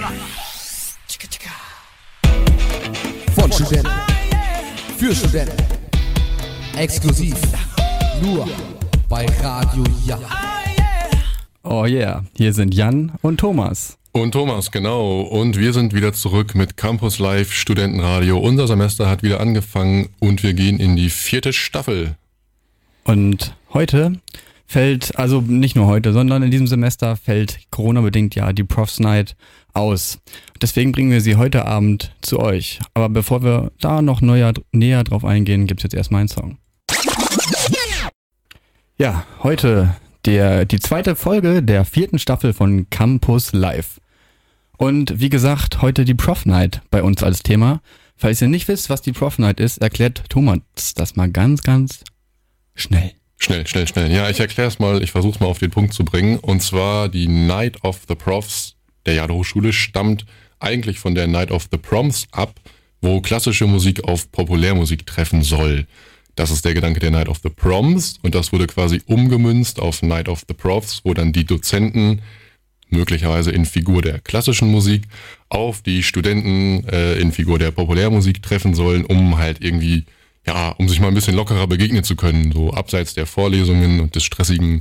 Von Studenten für Studenten. Exklusiv nur bei Radio Ja. Oh yeah, hier sind Jan und Thomas. Und Thomas, genau. Und wir sind wieder zurück mit Campus Live Studentenradio. Unser Semester hat wieder angefangen und wir gehen in die 4. Staffel. Und heute fällt, also nicht nur heute, sondern in diesem Semester fällt Corona-bedingt ja die Profs Night aus. Deswegen bringen wir sie heute Abend zu euch. Aber bevor wir da noch näher drauf eingehen, gibt's jetzt erstmal einen Song. Ja, heute die zweite Folge der 4. Staffel von Campus Live. Und wie gesagt, heute die Prof Night bei uns als Thema. Falls ihr nicht wisst, was die Prof Night ist, erklärt Thomas das mal ganz, ganz schnell. Schnell. Ja, ich erkläre es mal, ich versuche es mal auf den Punkt zu bringen. Und zwar die Night of the Profs der Jade-Hochschule stammt eigentlich von der Night of the Proms ab, wo klassische Musik auf Populärmusik treffen soll. Das ist der Gedanke der Night of the Proms und das wurde quasi umgemünzt auf Night of the Profs, wo dann die Dozenten möglicherweise in Figur der klassischen Musik auf die Studenten in Figur der Populärmusik treffen sollen, um halt irgendwie, ja, um sich mal ein bisschen lockerer begegnen zu können, so abseits der Vorlesungen und des stressigen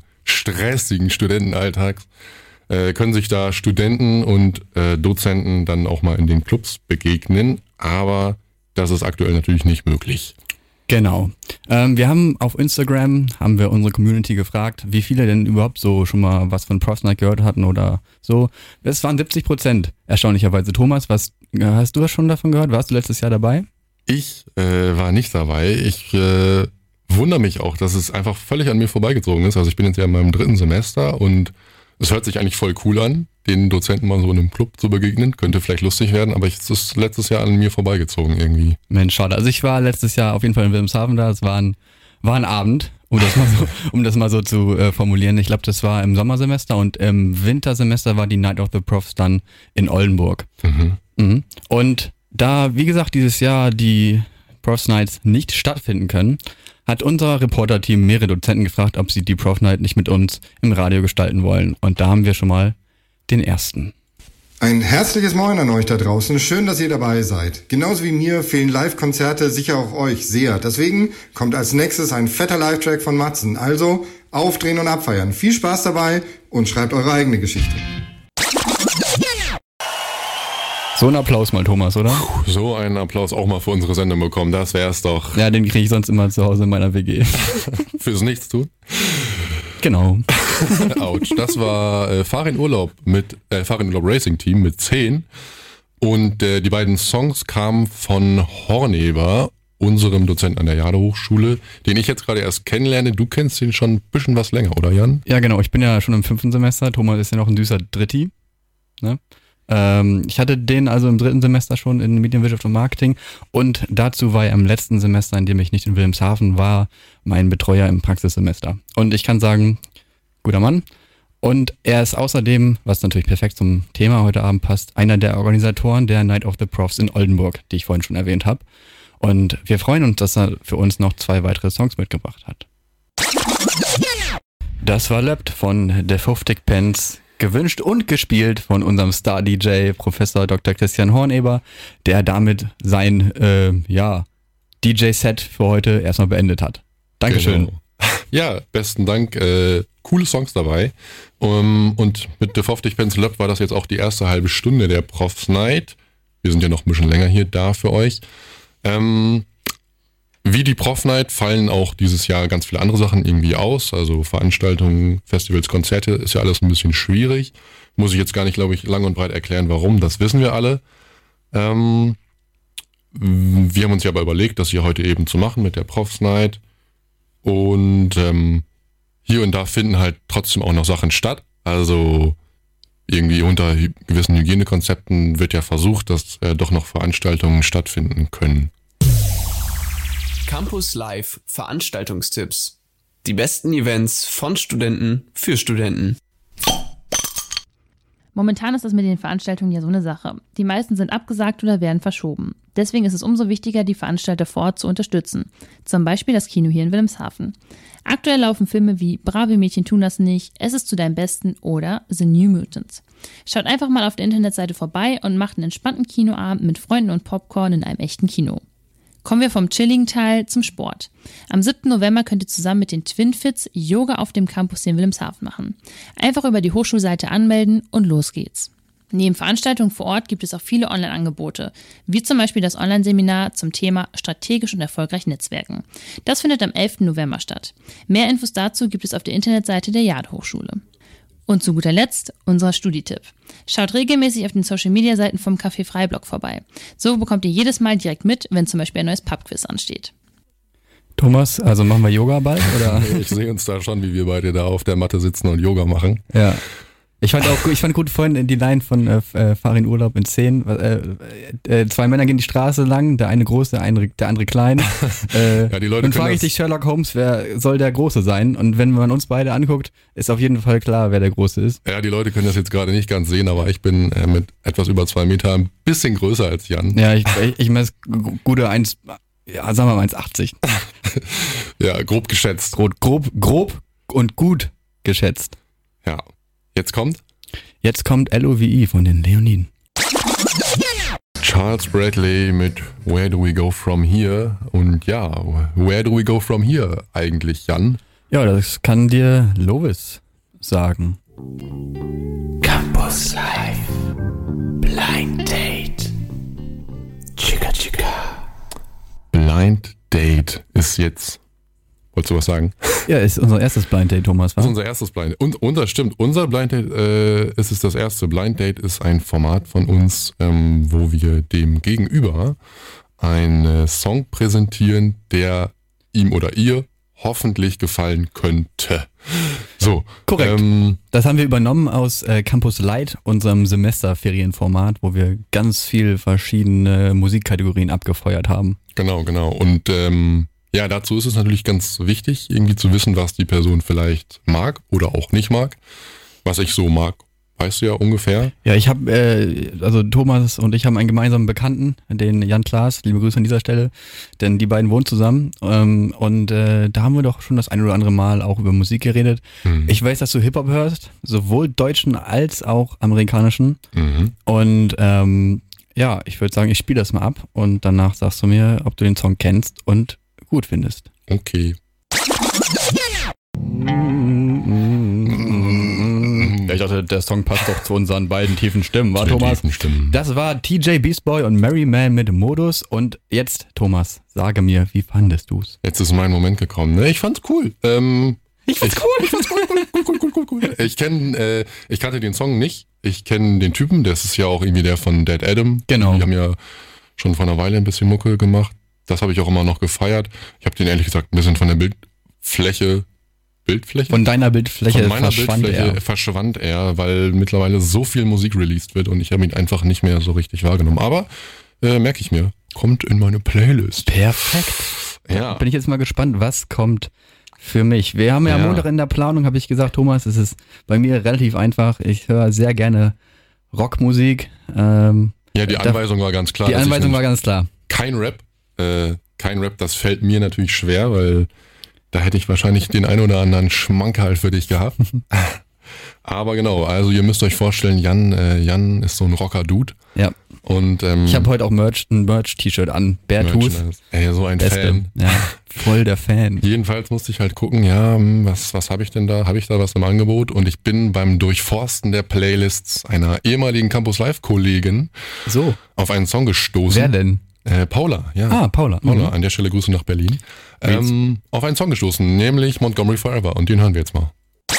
Studentenalltags, können sich da Studenten und Dozenten dann auch mal in den Clubs begegnen, aber das ist aktuell natürlich nicht möglich. Genau. Wir haben auf Instagram, unsere Community gefragt, wie viele denn überhaupt so schon mal was von Profs Night gehört hatten oder so. Es waren 70%, erstaunlicherweise. Thomas, hast du das schon davon gehört? Warst du letztes Jahr dabei? Ich war nicht dabei. Ich wundere mich auch, dass es einfach völlig an mir vorbeigezogen ist. Also ich bin jetzt ja in meinem 3. Semester und es hört sich eigentlich voll cool an, den Dozenten mal so in einem Club zu begegnen. Könnte vielleicht lustig werden, aber es ist letztes Jahr an mir vorbeigezogen irgendwie. Mensch, schade. Also ich war letztes Jahr auf jeden Fall in Wilhelmshaven da. Es war ein Abend, um das mal so zu formulieren. Ich glaube, das war im Sommersemester und im Wintersemester war die Night of the Profs dann in Oldenburg. Mhm. Und da, wie gesagt, dieses Jahr die Profs Nights nicht stattfinden können, hat unser Reporter-Team mehrere Dozenten gefragt, ob sie die Prof Night nicht mit uns im Radio gestalten wollen. Und da haben wir schon mal den ersten. Ein herzliches Moin an euch da draußen. Schön, dass ihr dabei seid. Genauso wie mir fehlen Live-Konzerte sicher auch euch sehr. Deswegen kommt als nächstes ein fetter Live-Track von Matzen. Also aufdrehen und abfeiern. Viel Spaß dabei und schreibt eure eigene Geschichte. So ein Applaus mal, Thomas, oder? So einen Applaus auch mal für unsere Sendung bekommen, das wär's doch. Ja, den kriege ich sonst immer zu Hause in meiner WG. Fürs Nichtstun? Genau. Autsch, das war Fahr in Urlaub Racing Team mit 10 und die beiden Songs kamen von Horneber, unserem Dozenten an der Jade-Hochschule, den ich jetzt gerade erst kennenlerne. Du kennst ihn schon ein bisschen was länger, oder Jan? Ja, genau, ich bin ja schon im 5. Semester, Thomas ist ja noch ein süßer Dritti, ne? Ich hatte den also im 3. Semester schon in Medienwirtschaft und Marketing und dazu war er im letzten Semester, in dem ich nicht in Wilhelmshaven war, mein Betreuer im Praxissemester. Und ich kann sagen, guter Mann. Und er ist außerdem, was natürlich perfekt zum Thema heute Abend passt, einer der Organisatoren der Night of the Profs in Oldenburg, die ich vorhin schon erwähnt habe. Und wir freuen uns, dass er für uns noch 2 weitere Songs mitgebracht hat. Das war Löppt von der 50 Pence. Gewünscht und gespielt von unserem Star-DJ Professor Dr. Christian Horneber, der damit sein DJ-Set für heute erstmal beendet hat. Dankeschön. Genau. Ja, besten Dank. Coole Songs dabei. Und mit The 50 Pence Löp war das jetzt auch die erste halbe Stunde der Profs Night. Wir sind ja noch ein bisschen länger hier da für euch. Wie die Prof Night fallen auch dieses Jahr ganz viele andere Sachen irgendwie aus. Also Veranstaltungen, Festivals, Konzerte ist ja alles ein bisschen schwierig. Muss ich jetzt gar nicht, glaube ich, lang und breit erklären, warum. Das wissen wir alle. Wir haben uns ja aber überlegt, das hier heute eben zu machen mit der Profs Night. Und hier und da finden halt trotzdem auch noch Sachen statt. Also irgendwie unter gewissen Hygienekonzepten wird ja versucht, dass doch noch Veranstaltungen stattfinden können. Campus Live Veranstaltungstipps. Die besten Events von Studenten für Studenten. Momentan ist das mit den Veranstaltungen ja so eine Sache. Die meisten sind abgesagt oder werden verschoben. Deswegen ist es umso wichtiger, die Veranstalter vor Ort zu unterstützen. Zum Beispiel das Kino hier in Wilhelmshaven. Aktuell laufen Filme wie Brave Mädchen tun das nicht, Es ist zu deinem Besten oder The New Mutants. Schaut einfach mal auf der Internetseite vorbei und macht einen entspannten Kinoabend mit Freunden und Popcorn in einem echten Kino. Kommen wir vom chilligen Teil zum Sport. Am 7. November könnt ihr zusammen mit den Twinfits Yoga auf dem Campus hier in Wilhelmshaven machen. Einfach über die Hochschulseite anmelden und los geht's. Neben Veranstaltungen vor Ort gibt es auch viele Online-Angebote, wie zum Beispiel das Online-Seminar zum Thema strategisch und erfolgreich Netzwerken. Das findet am 11. November statt. Mehr Infos dazu gibt es auf der Internetseite der Jade-Hochschule. Und zu guter Letzt unser Studietipp. Schaut regelmäßig auf den Social-Media-Seiten vom Café Freiblock vorbei. So bekommt ihr jedes Mal direkt mit, wenn zum Beispiel ein neues Pub-Quiz ansteht. Thomas, also machen wir Yoga bald, oder? Ich sehe uns da schon, wie wir beide da auf der Matte sitzen und Yoga machen. Ja. Ich fand gut vorhin die Line von Fahr in Urlaub in 10. 2 Männer gehen die Straße lang, der eine groß, der andere klein. Ja, die Leute dann frage ich dich, Sherlock Holmes, wer soll der Große sein? Und wenn man uns beide anguckt, ist auf jeden Fall klar, wer der Große ist. Ja, die Leute können das jetzt gerade nicht ganz sehen, aber ich bin mit etwas über 2 Meter ein bisschen größer als Jan. Ja, ich messe gute 1, ja, sagen wir mal 1,80. Ja, grob geschätzt. Grob und gut geschätzt. Ja. Jetzt kommt LOVE von den Leoniden. Charles Bradley mit Where Do We Go From Here? Und ja, where do we go from here eigentlich, Jan? Ja, das kann dir Lovis sagen. Campus Live. Blind Date. Chica Chica. Blind Date ist jetzt... Wolltest du was sagen? Ja, ist unser erstes Blind Date, Thomas, Das was? ist unser erstes Blind Date. Und das stimmt, unser Blind Date ist es das erste. Blind Date ist ein Format von uns, wo wir dem Gegenüber einen Song präsentieren, der ihm oder ihr hoffentlich gefallen könnte. So. Korrekt. Das haben wir übernommen aus Campus Light, unserem Semesterferienformat, wo wir ganz viel verschiedene Musikkategorien abgefeuert haben. Genau. Und ja, dazu ist es natürlich ganz wichtig, irgendwie zu wissen, was die Person vielleicht mag oder auch nicht mag. Was ich so mag, weißt du ja ungefähr. Ja, ich habe, also Thomas und ich haben einen gemeinsamen Bekannten, den Jan Klaas, liebe Grüße an dieser Stelle, denn die beiden wohnen zusammen und da haben wir doch schon das ein oder andere Mal auch über Musik geredet. Mhm. Ich weiß, dass du Hip-Hop hörst, sowohl deutschen als auch amerikanischen und ja, ich würde sagen, ich spiele das mal ab und danach sagst du mir, ob du den Song kennst und gut findest. Okay. Ich dachte, der Song passt doch zu unseren beiden tiefen Stimmen, war Zu den Thomas? tiefen Stimmen. Das war TJ Beast Boy und Mary Man mit Modus und jetzt, Thomas, sage mir, wie fandest du's? Jetzt ist mein Moment gekommen. Ne? Ich fand's cool. Ich fand's cool. Ich kannte den Song nicht. Ich kenne den Typen, das ist ja auch irgendwie der von Dead Adam. Genau. Die haben ja schon vor einer Weile ein bisschen Mucke gemacht. Das habe ich auch immer noch gefeiert. Ich habe den ehrlich gesagt ein bisschen von der Bildfläche? Von deiner Bildfläche Von meiner verschwand Bildfläche er. verschwand er, weil mittlerweile so viel Musik released wird und ich habe ihn einfach nicht mehr so richtig wahrgenommen. Aber merke ich mir, kommt in meine Playlist. Perfekt. Ja. Bin ich jetzt mal gespannt, was kommt für mich. Wir haben ja am Ja. Montag in der Planung, habe ich gesagt, Thomas, es ist bei mir relativ einfach. Ich höre sehr gerne Rockmusik. Ja, die Anweisung war ganz klar. Die Anweisung war ganz klar. Kein Rap. Kein Rap, das fällt mir natürlich schwer, weil da hätte ich wahrscheinlich den ein oder anderen Schmankerl für dich gehabt. Aber genau, also ihr müsst euch vorstellen, Jan ist so ein Rocker-Dude. Ja. Und Ich habe heute auch ein Merch-T-Shirt an. Beartooth. Ey, so ein Beste. Fan. Ja, voll der Fan. Jedenfalls musste ich halt gucken, ja, was habe ich denn da? Habe ich da was im Angebot? Und ich bin beim Durchforsten der Playlists einer ehemaligen Campus Live-Kollegin So, auf einen Song gestoßen. wer denn? Paula, ja. Ah, Paula. Paula, an der Stelle Grüße nach Berlin. Auf einen Song gestoßen, nämlich Montgomery Forever. Und den hören wir jetzt mal.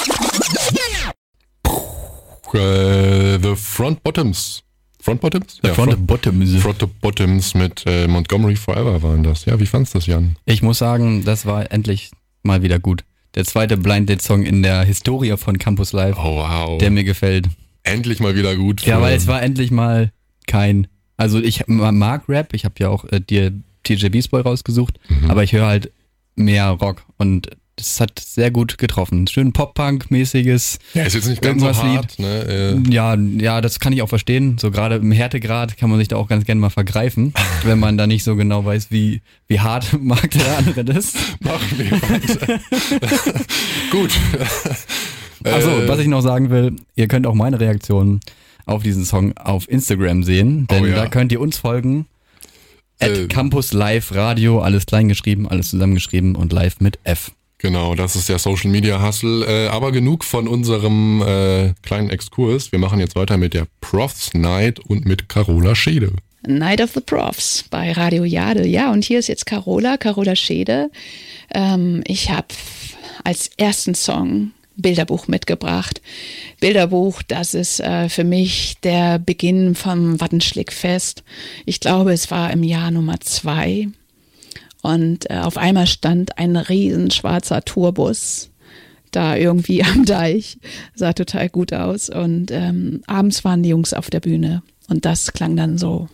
The Front Bottoms. Front Bottoms? Ja, Front Bottoms. Front Bottoms mit Montgomery Forever waren das. Ja, wie fandst du das, Jan? Ich muss sagen, das war endlich mal wieder gut. Der zweite Blind Date Song in der Historie von Campus Live, Oh, wow. der mir gefällt. Endlich mal wieder gut. Ja, weil es war endlich mal kein, also ich mag Rap, ich habe ja auch dir TJ Beast Boy rausgesucht, aber ich höre halt mehr Rock und das hat sehr gut getroffen. Schön Pop-Punk-mäßiges. Ja, ist jetzt nicht ganz so hart. Ne? Ja, das kann ich auch verstehen. So gerade im Härtegrad kann man sich da auch ganz gerne mal vergreifen, wenn man da nicht so genau weiß, wie hart mag der andere das. Machen wir weiter. Gut. Achso, was ich noch sagen will, ihr könnt auch meine Reaktion auf diesen Song auf Instagram sehen, denn da könnt ihr uns folgen. @Campus Live Radio, alles klein geschrieben, alles zusammengeschrieben und live mit F. Genau, das ist der Social Media Hustle. Aber genug von unserem kleinen Exkurs. Wir machen jetzt weiter mit der Profs Night und mit Carola Schede. Night of the Profs bei Radio Jade. Ja, und hier ist jetzt Carola Schede. Ich habe als ersten Song Bilderbuch mitgebracht. Bilderbuch, das ist für mich der Beginn vom Wattenschlickfest. Ich glaube, es war im Jahr Nummer 2. Und auf einmal stand ein riesen schwarzer Tourbus da irgendwie am Deich. Sah total gut aus. Und abends waren die Jungs auf der Bühne. Und das klang dann so.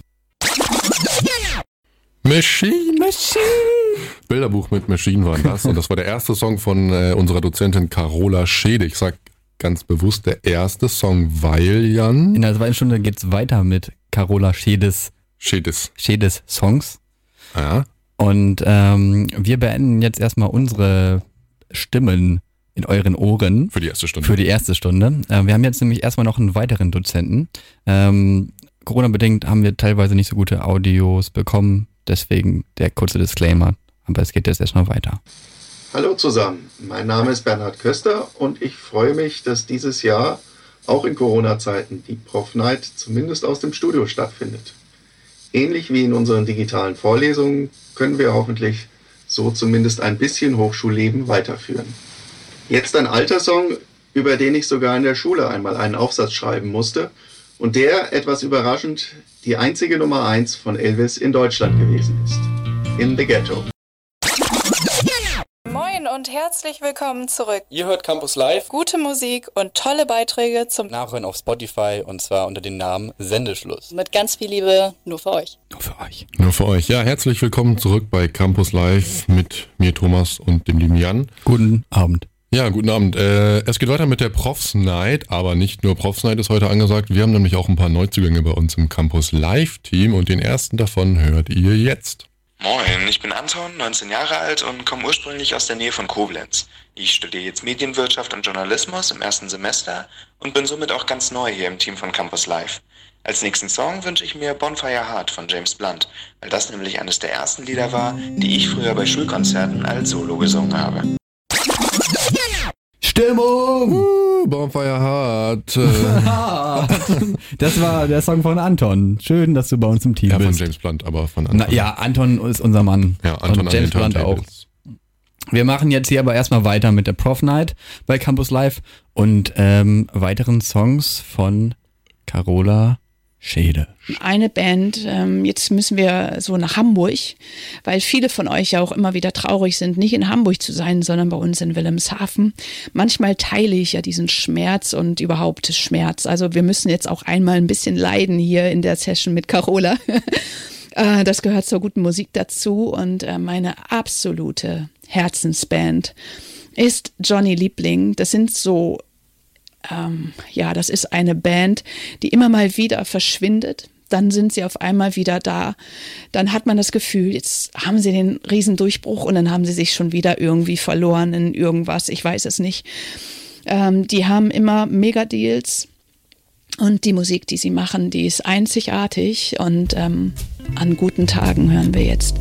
Machine. Bilderbuch mit Machine war das. Und das war der erste Song von unserer Dozentin Carola Schede. Ich sag ganz bewusst der erste Song, weil, Jan... In der zweiten Stunde geht's weiter mit Carola Schedes Songs. Ja. Und wir beenden jetzt erstmal unsere Stimmen in euren Ohren. Für die erste Stunde. Wir haben jetzt nämlich erstmal noch einen weiteren Dozenten. Corona-bedingt haben wir teilweise nicht so gute Audios bekommen. Deswegen der kurze Disclaimer. Aber es geht jetzt erstmal weiter. Hallo zusammen, mein Name ist Bernhard Köster und ich freue mich, dass dieses Jahr auch in Corona-Zeiten die Prof Night zumindest aus dem Studio stattfindet. Ähnlich wie in unseren digitalen Vorlesungen können wir hoffentlich so zumindest ein bisschen Hochschulleben weiterführen. Jetzt ein alter Song, über den ich sogar in der Schule einmal einen Aufsatz schreiben musste und der, etwas überraschend, die einzige Nummer 1 von Elvis in Deutschland gewesen ist. In the Ghetto. Moin und herzlich willkommen zurück. Ihr hört Campus Live. Gute Musik und tolle Beiträge zum Nachhören auf Spotify und zwar unter dem Namen Sendeschluss. Mit ganz viel Liebe, nur für euch. Nur für euch. Ja, herzlich willkommen zurück bei Campus Live mit mir, Thomas, und dem lieben Jan. Guten Abend. Ja, guten Abend. Es geht weiter mit der Profs Night, aber nicht nur Profs Night ist heute angesagt. Wir haben nämlich auch ein paar Neuzugänge bei uns im Campus Live Team und den ersten davon hört ihr jetzt. Moin, ich bin Anton, 19 Jahre alt und komme ursprünglich aus der Nähe von Koblenz. Ich studiere jetzt Medienwirtschaft und Journalismus im ersten Semester und bin somit auch ganz neu hier im Team von Campus Live. Als nächsten Song wünsche ich mir Bonfire Heart von James Blunt, weil das nämlich eines der ersten Lieder war, die ich früher bei Schulkonzerten als Solo gesungen habe. Stimmung! Bonfire Heart. Das war der Song von Anton. Schön, dass du bei uns im Team bist. Ja, von James Blunt, aber von Anton. Anton ist unser Mann. Ja, Anton und James Blunt auch. Wir machen jetzt hier aber erstmal weiter mit der Prof Night bei Campus Live und weiteren Songs von Carola Schede. Eine Band, jetzt müssen wir so nach Hamburg, weil viele von euch ja auch immer wieder traurig sind, nicht in Hamburg zu sein, sondern bei uns in Wilhelmshaven. Manchmal teile ich ja diesen Schmerz und überhaupt Schmerz. Also wir müssen jetzt auch einmal ein bisschen leiden hier in der Session mit Carola. Das gehört zur guten Musik dazu und meine absolute Herzensband ist Johnny Liebling. Das sind so das ist eine Band, die immer mal wieder verschwindet. Dann sind sie auf einmal wieder da. Dann hat man das Gefühl, jetzt haben sie den Riesendurchbruch und dann haben sie sich schon wieder irgendwie verloren in irgendwas. Ich weiß es nicht. Die haben immer Megadeals und die Musik, die sie machen, die ist einzigartig und an guten Tagen hören wir jetzt.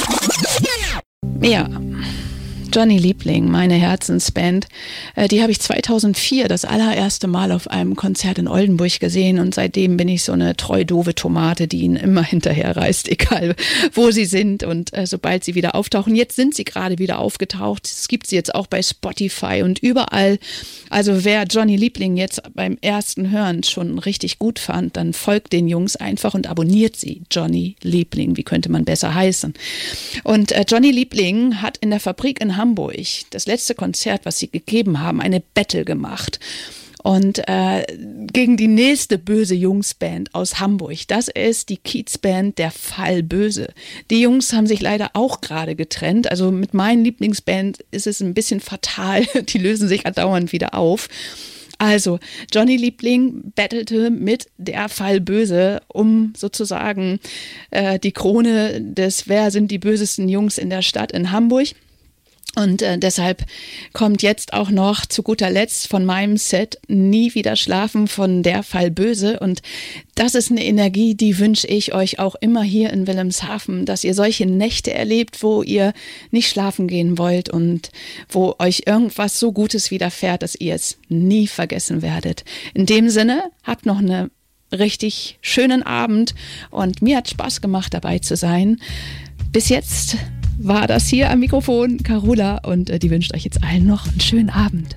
Ja. Johnny Liebling, meine Herzensband, die habe ich 2004 das allererste Mal auf einem Konzert in Oldenburg gesehen und seitdem bin ich so eine treu doofe Tomate, die ihnen immer hinterher reist, egal wo sie sind und sobald sie wieder auftauchen. Jetzt sind sie gerade wieder aufgetaucht, es gibt sie jetzt auch bei Spotify und überall. Also wer Johnny Liebling jetzt beim ersten Hören schon richtig gut fand, dann folgt den Jungs einfach und abonniert sie. Johnny Liebling, wie könnte man besser heißen? Und Johnny Liebling hat in der Fabrik in Hamburg das letzte Konzert, was sie gegeben haben, eine Battle gemacht. Und gegen die nächste böse Jungsband aus Hamburg. Das ist die Kiezband Der Fall Böse. Die Jungs haben sich leider auch gerade getrennt. Also mit meinen Lieblingsband ist es ein bisschen fatal. Die lösen sich andauernd wieder auf. Also, Johnny Liebling battelte mit Der Fall Böse um sozusagen die Krone des Wer sind die bösesten Jungs in der Stadt in Hamburg. Und deshalb kommt jetzt auch noch zu guter Letzt von meinem Set Nie wieder schlafen von Der Fall Böse. Und das ist eine Energie, die wünsche ich euch auch immer hier in Wilhelmshaven, dass ihr solche Nächte erlebt, wo ihr nicht schlafen gehen wollt und wo euch irgendwas so Gutes widerfährt, dass ihr es nie vergessen werdet. In dem Sinne, habt noch einen richtig schönen Abend und mir hat Spaß gemacht, dabei zu sein. Bis jetzt war das hier am Mikrofon Carola und die wünscht euch jetzt allen noch einen schönen Abend.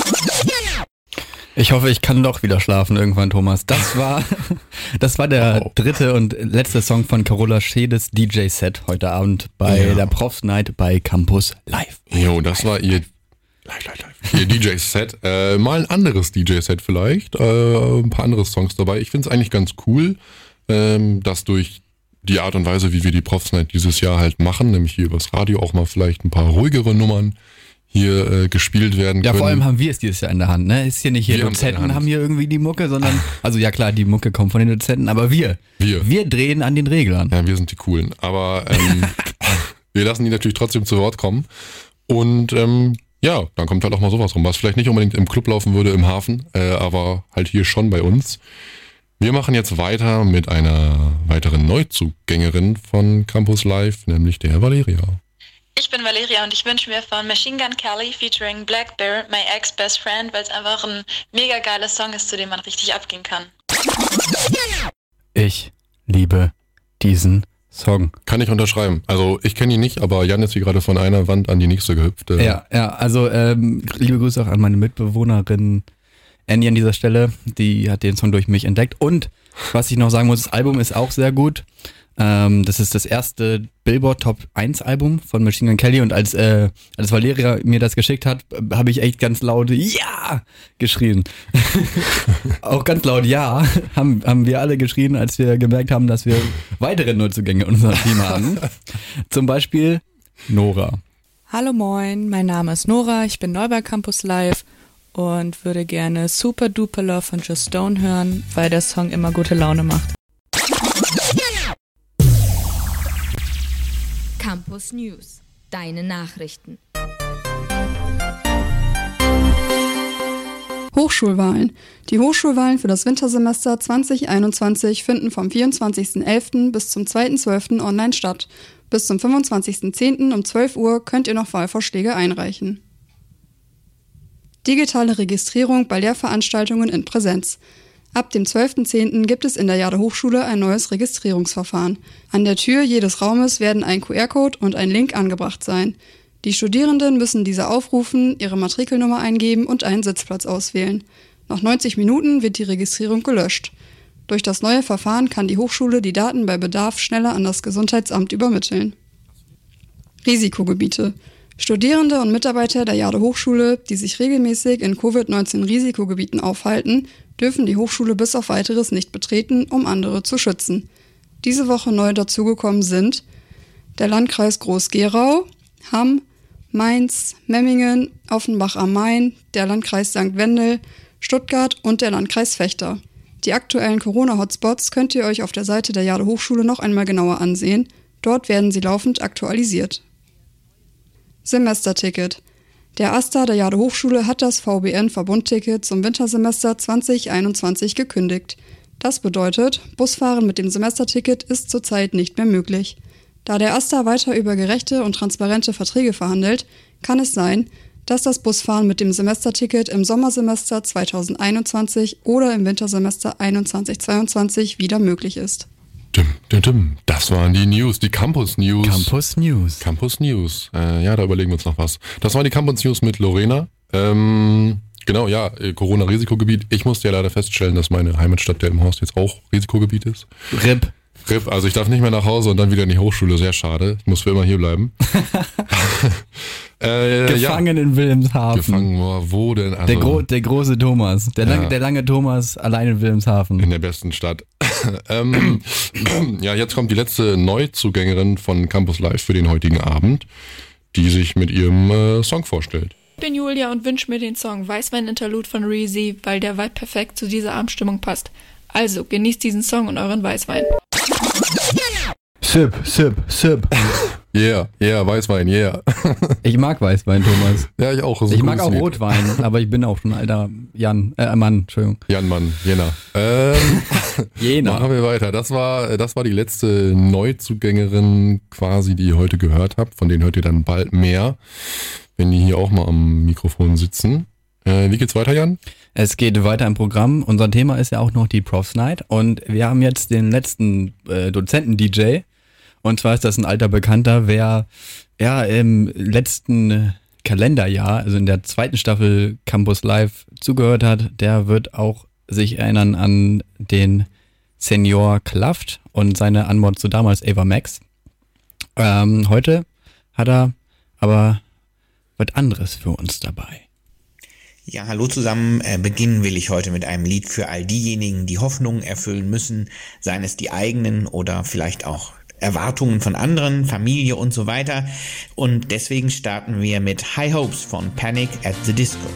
Ich hoffe, ich kann doch wieder schlafen irgendwann, Thomas. Das war der dritte und letzte Song von Carola Schedes DJ-Set heute Abend bei der Profs Night bei Campus Live. Jo, das war ihr DJ-Set. Mal ein anderes DJ-Set vielleicht. Ein paar andere Songs dabei. Ich finde es eigentlich ganz cool, dass durch die Art und Weise, wie wir die Profs Night dieses Jahr halt machen, nämlich hier übers Radio auch mal vielleicht ein paar ruhigere Nummern hier gespielt werden können. Ja, vor allem haben wir es dieses Jahr in der Hand, ne? Ist hier nicht hier Dozenten haben hier irgendwie die Mucke, sondern, also ja klar, die Mucke kommt von den Dozenten, aber wir drehen an den Reglern. Ja, wir sind die Coolen, aber wir lassen die natürlich trotzdem zu Wort kommen und ja, dann kommt halt auch mal sowas rum, was vielleicht nicht unbedingt im Club laufen würde im Hafen, aber halt hier schon bei uns. Wir machen jetzt weiter mit einer weiteren Neuzugängerin von Campus Live, nämlich der Valeria. Ich bin Valeria und ich wünsche mir von Machine Gun Kelly featuring Black Bear My Ex-Best Friend, weil es einfach ein mega geiler Song ist, zu dem man richtig abgehen kann. Ich liebe diesen Song. Kann ich unterschreiben. Also ich kenne ihn nicht, aber Jan ist hier gerade von einer Wand an die nächste gehüpft. Ja, also liebe Grüße auch an meine Mitbewohnerin Annie an dieser Stelle, die hat den Song durch mich entdeckt. Und was ich noch sagen muss, das Album ist auch sehr gut. Das ist das erste Billboard Top 1 Album von Machine Gun Kelly und als Valeria mir das geschickt hat, habe ich echt ganz laut Ja geschrien. Auch ganz laut Ja haben wir alle geschrien, als wir gemerkt haben, dass wir weitere Neuzugänge in unserem Team haben. Zum Beispiel Nora. Hallo moin, mein Name ist Nora, ich bin neu bei Campus Live und würde gerne Super Duper Love von Just Stone hören, weil der Song immer gute Laune macht. Campus News, deine Nachrichten. Hochschulwahlen. Die Hochschulwahlen für das Wintersemester 2021 finden vom 24.11. bis zum 2.12. online statt. Bis zum 25.10. um 12 Uhr könnt ihr noch Wahlvorschläge einreichen. Digitale Registrierung bei Lehrveranstaltungen in Präsenz. Ab dem 12.10. gibt es in der Jade Hochschule ein neues Registrierungsverfahren. An der Tür jedes Raumes werden ein QR-Code und ein Link angebracht sein. Die Studierenden müssen diese aufrufen, ihre Matrikelnummer eingeben und einen Sitzplatz auswählen. Nach 90 Minuten wird die Registrierung gelöscht. Durch das neue Verfahren kann die Hochschule die Daten bei Bedarf schneller an das Gesundheitsamt übermitteln. Risikogebiete. Studierende und Mitarbeiter der Jade Hochschule, die sich regelmäßig in Covid-19-Risikogebieten aufhalten, dürfen die Hochschule bis auf Weiteres nicht betreten, um andere zu schützen. Diese Woche neu dazugekommen sind der Landkreis Groß-Gerau, Hamm, Mainz, Memmingen, Offenbach am Main, der Landkreis St. Wendel, Stuttgart und der Landkreis Vechta. Die aktuellen Corona-Hotspots könnt ihr euch auf der Seite der Jade Hochschule noch einmal genauer ansehen. Dort werden sie laufend aktualisiert. Semesterticket. Der AStA der Jade Hochschule hat das VBN-Verbundticket zum Wintersemester 2021 gekündigt. Das bedeutet, Busfahren mit dem Semesterticket ist zurzeit nicht mehr möglich. Da der AStA weiter über gerechte und transparente Verträge verhandelt, kann es sein, dass das Busfahren mit dem Semesterticket im Sommersemester 2021 oder im Wintersemester 21/22 wieder möglich ist. Das waren die News, die Campus News. Campus News. Ja, da überlegen wir uns noch was. Das waren die Campus News mit Lorena. Genau, ja, Corona-Risikogebiet. Ich musste ja leider feststellen, dass meine Heimatstadt Delmenhorst jetzt auch Risikogebiet ist. RIP. RIP, also ich darf nicht mehr nach Hause und dann wieder in die Hochschule, sehr schade. Ich muss für immer hier bleiben. Gefangen in Wilhelmshaven. Gefangen, wo denn? Also, der große Thomas, der lange Thomas allein in Wilhelmshaven. In der besten Stadt. Ja, jetzt kommt die letzte Neuzugängerin von Campus Live für den heutigen Abend, die sich mit ihrem Song vorstellt. Ich bin Julia und wünsche mir den Song Weißwein-Interlude von Reezy, weil der Vibe perfekt zu dieser Abendstimmung passt. Also, genießt diesen Song und euren Weißwein. Sip. Yeah, Weißwein, yeah. Ich mag Weißwein, Thomas. Ja, ich auch. Ich mag auch Rotwein, aber ich bin auch schon ein alter Mann, Entschuldigung. Jena. Jena. Machen wir weiter. Das war die letzte Neuzugängerin quasi, die ihr heute gehört habt. Von denen hört ihr dann bald mehr, wenn die hier auch mal am Mikrofon sitzen. Wie geht's weiter, Jan? Es geht weiter im Programm. Unser Thema ist ja auch noch die Profs Night und wir haben jetzt den letzten Dozenten-DJ. Und zwar ist das ein alter Bekannter, wer ja im letzten Kalenderjahr, also in der zweiten Staffel Campus Live zugehört hat, der wird auch sich erinnern an den Senior Klaft und seine Anmod zu damals Ava Max. Heute hat er aber was anderes für uns dabei. Ja, hallo zusammen. Beginnen will ich heute mit einem Lied für all diejenigen, die Hoffnungen erfüllen müssen, seien es die eigenen oder vielleicht auch Erwartungen von anderen, Familie und so weiter. Und deswegen starten wir mit High Hopes von Panic at the Disco.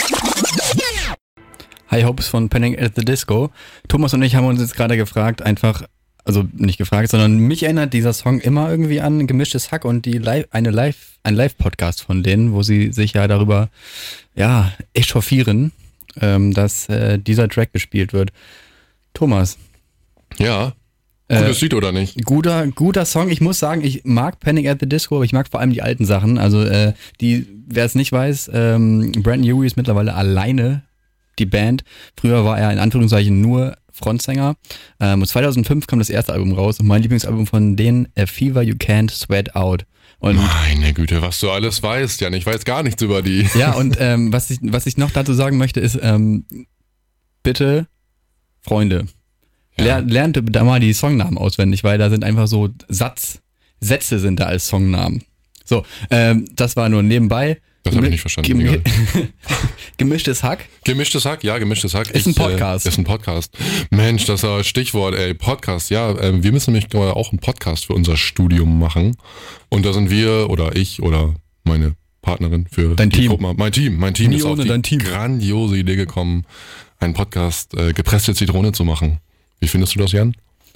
High Hopes von Panic at the Disco. Thomas und ich haben uns jetzt gerade gefragt, also nicht gefragt, sondern mich erinnert dieser Song immer irgendwie an Gemischtes Hack und ein Live-Podcast von denen, wo sie sich ja darüber echauffieren, dass dieser Track gespielt wird. Thomas. Ja. Gutes Lied oder nicht? Guter Song. Ich muss sagen, ich mag Panic at the Disco, aber ich mag vor allem die alten Sachen. Also wer es nicht weiß, Brandon Urie ist mittlerweile alleine die Band. Früher war er in Anführungszeichen nur Frontsänger. 2005 kam das erste Album raus und mein Lieblingsalbum von denen, A Fever You Can't Sweat Out. Und meine Güte, was du alles weißt, Jan. Ich weiß gar nichts über die. Ja, und was ich noch dazu sagen möchte, ist, bitte, Freunde, lernt da mal die Songnamen auswendig, weil da sind einfach so Sätze sind da als Songnamen. So, das war nur nebenbei. Das habe ich nicht verstanden. Gemischtes Hack? Gemischtes Hack. Ist ein Podcast. Ist ein Podcast. Mensch, das war Stichwort, Podcast. Ja, wir müssen nämlich auch einen Podcast für unser Studium machen. Und da sind wir oder ich oder meine Partnerin für dein Team. Gruppe, mein Team ist auf die grandiose Idee gekommen, einen Podcast gepresste Zitrone zu machen. Wie findest du das, Jan?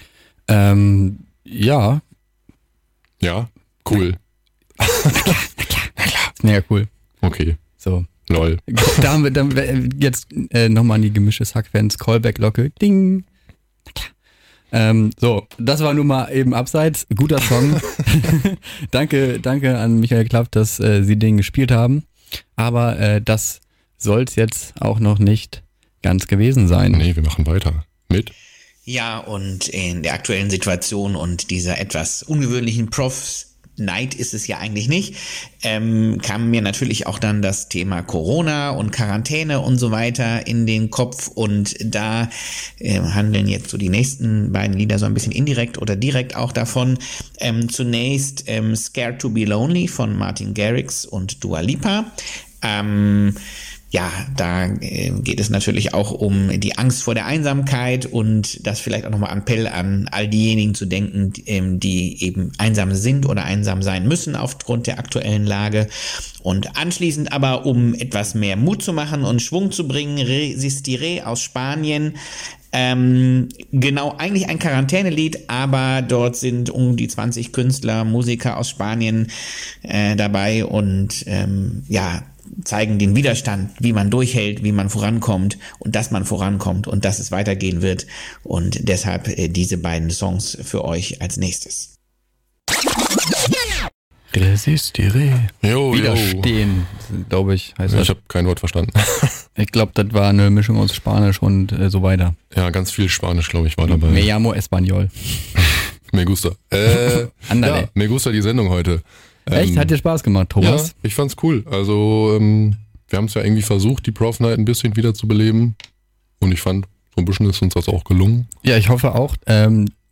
Ja. Ja, cool. Na klar. Mega cool. Okay. So. Lol. Da haben wir jetzt nochmal an die Gemischtes Hack-Fans Callback-Glocke. Ding. Na klar. So, das war nun mal eben abseits. Guter Song. Danke an Michael Klapp, dass sie den gespielt haben. Aber das soll es jetzt auch noch nicht ganz gewesen sein. Nee, wir machen weiter. Mit? Ja, und in der aktuellen Situation und dieser etwas ungewöhnlichen Profs Night ist es ja eigentlich nicht, kam mir natürlich auch dann das Thema Corona und Quarantäne und so weiter in den Kopf und da handeln jetzt so die nächsten beiden Lieder so ein bisschen indirekt oder direkt auch davon. Zunächst Scared to be Lonely von Martin Garrix und Dua Lipa. Ja, da geht es natürlich auch um die Angst vor der Einsamkeit und das vielleicht auch nochmal Appell an all diejenigen zu denken, die eben einsam sind oder einsam sein müssen aufgrund der aktuellen Lage. Und anschließend aber, um etwas mehr Mut zu machen und Schwung zu bringen, Resistiré aus Spanien. Genau, eigentlich ein Quarantänelied, aber dort sind um die 20 Künstler, Musiker aus Spanien dabei und zeigen den Widerstand, wie man durchhält, wie man vorankommt und dass man vorankommt und dass es weitergehen wird. Und deshalb diese beiden Songs für euch als nächstes. Resistiré. Widerstehen, glaube ich, heißt das. Ich habe kein Wort verstanden. Ich glaube, das war eine Mischung aus Spanisch und so weiter. Ja, ganz viel Spanisch, glaube ich, war dabei. Me llamo español. Me gusta. Andale. Me gusta die Sendung heute. Echt? Hat dir Spaß gemacht, Thomas? Ja, ich fand's cool. Also, wir haben es ja irgendwie versucht, die Prof Night ein bisschen wieder zu beleben. Und ich fand, so ein bisschen ist uns das auch gelungen. Ja, ich hoffe auch.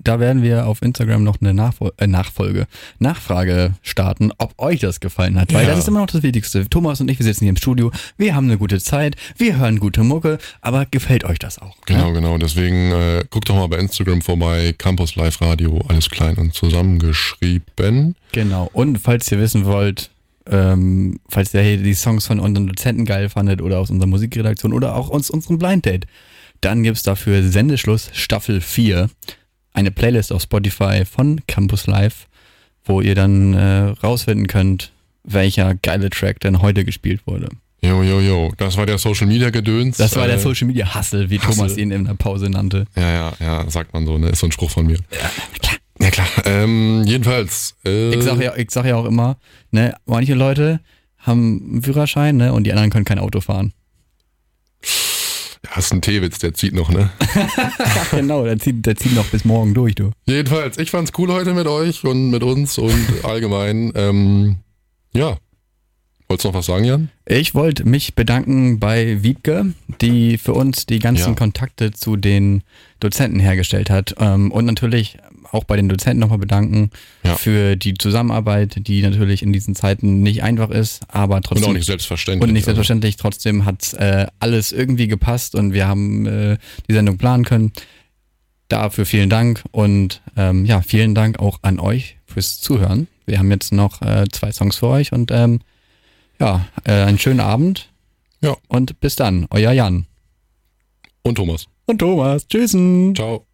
da werden wir auf Instagram noch eine Nachfrage starten, ob euch das gefallen hat. Weil das ist immer noch das Wichtigste. Thomas und ich, wir sitzen hier im Studio, wir haben eine gute Zeit, wir hören gute Mucke, aber gefällt euch das auch? Genau. Deswegen guckt doch mal bei Instagram vorbei, Campus Live Radio, alles klein und zusammengeschrieben. Genau. Und falls ihr wissen wollt, falls ihr hier die Songs von unseren Dozenten geil fandet oder aus unserer Musikredaktion oder auch unseren Blind Date, dann gibt's dafür Sendeschluss Staffel 4, eine Playlist auf Spotify von Campus Live, wo ihr dann rausfinden könnt, welcher geile Track denn heute gespielt wurde. Jo. Das war der Social Media Gedöns. Das war der Social Media Hustle, wie Thomas ihn in der Pause nannte. Ja, sagt man so, ne? Ist so ein Spruch von mir. Ja, klar. Jedenfalls. Ich sag ja auch immer, ne, manche Leute haben einen Führerschein, ne, und die anderen können kein Auto fahren. Ja, hast einen Teewitz, der zieht noch, ne? Genau, der zieht noch bis morgen durch, du. Jedenfalls, ich fand's cool heute mit euch und mit uns und allgemein. Ja. Wolltest du noch was sagen, Jan? Ich wollte mich bedanken bei Wiebke, die für uns die ganzen Kontakte zu den Dozenten hergestellt hat. Und natürlich auch bei den Dozenten nochmal bedanken für die Zusammenarbeit, die natürlich in diesen Zeiten nicht einfach ist, aber trotzdem. Und auch nicht selbstverständlich. Und nicht selbstverständlich, trotzdem hat alles irgendwie gepasst und wir haben die Sendung planen können. Dafür vielen Dank und vielen Dank auch an euch fürs Zuhören. Wir haben jetzt noch 2 Songs für euch und einen schönen Abend. Ja. Und bis dann, euer Jan. Und Thomas. Tschüssen. Ciao.